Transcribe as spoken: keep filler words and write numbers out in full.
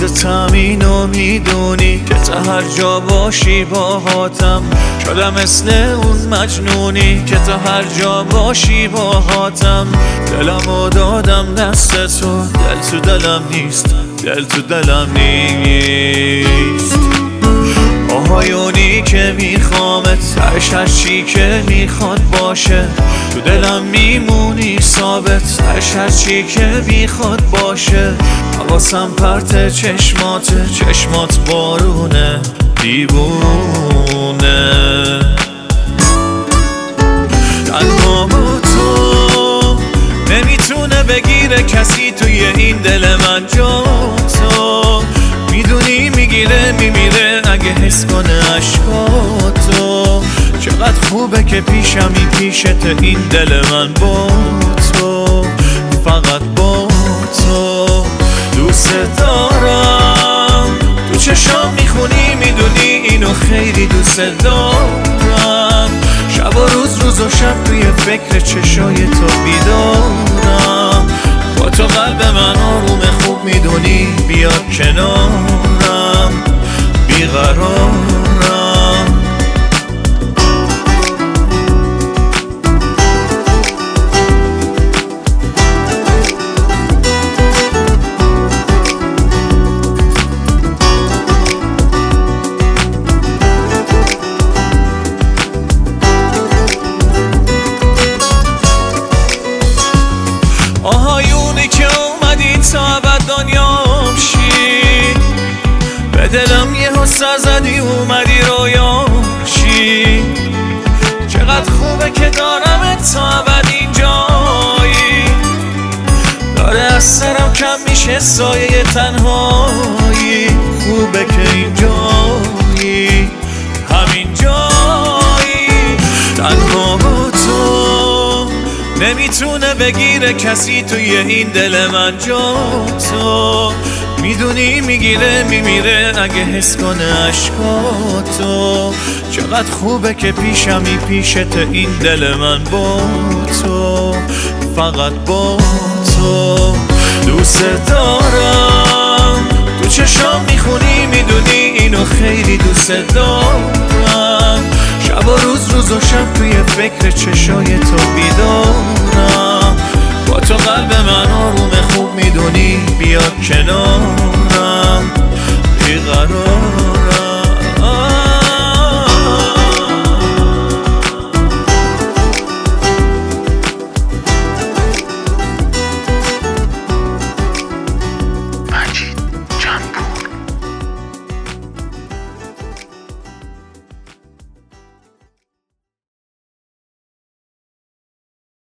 خودتم اینو میدونی که تا هر جا باشی باهاتم. شدم مثل اون مجنونی که تا هر جا باشی باهاتم. دلمو دادم دست تو، دل تو دلم نیست، دل تو دلم نیست. آهایونی که میخوامت، هرش هرچی که میخواد باشه. تو دلم میمونی ثابت، هرش هرچی که میخواد باشه. حواسم پرت چشماته، چشمات بارونه دیوونه. تنها با تو نمیتونه بگیره کسی توی این دل من جا تو. میدونی میگیره میمیره اگه حس کنه عشقاتو. چقدر خوبه که پیشمی پیشت این دل من با تو، فقط با تو. دوست دارم تو چشام میخونی، میدونی اینو خیلی دوست دارم. شب و روز روز و شب توی فکر چشای تو بیدارم. با تو قلب من آروم خوب میدونی، بیا کنارم بیقرارم. آهایونی که اومدی تا ابد دنیام شی. به دلم یه سر زدی اومدی رویام شی. چقدر خوبه که دارم تا ابد اینجایی. داره از سرم کم میشه سایه تنهایی. خوبه که اینجایی، همین جایی. تنها با تو نمیتونه بگیره کسی توی این دل من جا تو. میدونی میگیره میمیره اگه حس کنه عشقاتو. چقدر خوبه که پیشمی پیشت این دل من با تو، فقط با تو. دوست دارم تو چشام میخونی، میدونی اینو خیلی دوست دارم. شب و روز روز و شب توی فکر چشای تو بیدارم. با تو قلب من آروم خوب میدونی، بیا کنار